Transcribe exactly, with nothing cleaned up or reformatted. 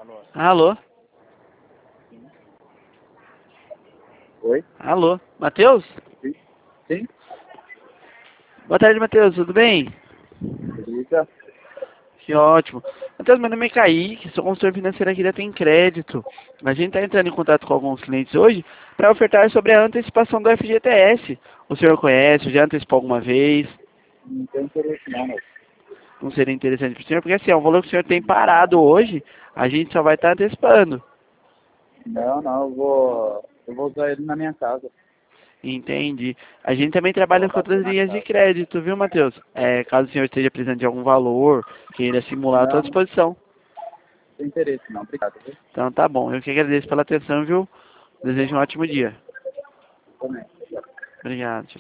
Alô? Oi? Alô? Matheus? Sim? Sim? Boa tarde, Matheus. Tudo bem? Liga. Que ótimo. Matheus, meu nome é Kaique, sou consultor financeiro aqui da Tem Crédito. A gente está entrando em contato com alguns clientes hoje para ofertar sobre a antecipação do F G T S. O senhor conhece, já antecipou alguma vez? Não tem interesse não, moço. Não seria interessante para o senhor? Porque assim, é um valor que o senhor tem parado hoje, a gente só vai estar antecipando. Não, não, eu vou. Eu vou usar ele na minha casa. Entendi. A gente também Vou trabalha com abater outras na linhas de casa. crédito, viu, Matheus? É, caso o senhor esteja precisando de algum valor, queira simular, estou à Não, não disposição. tem interesse não. Obrigado, viu? Então tá bom. Eu que agradeço pela atenção, viu? Desejo um ótimo dia. Também. Obrigado. Tchau.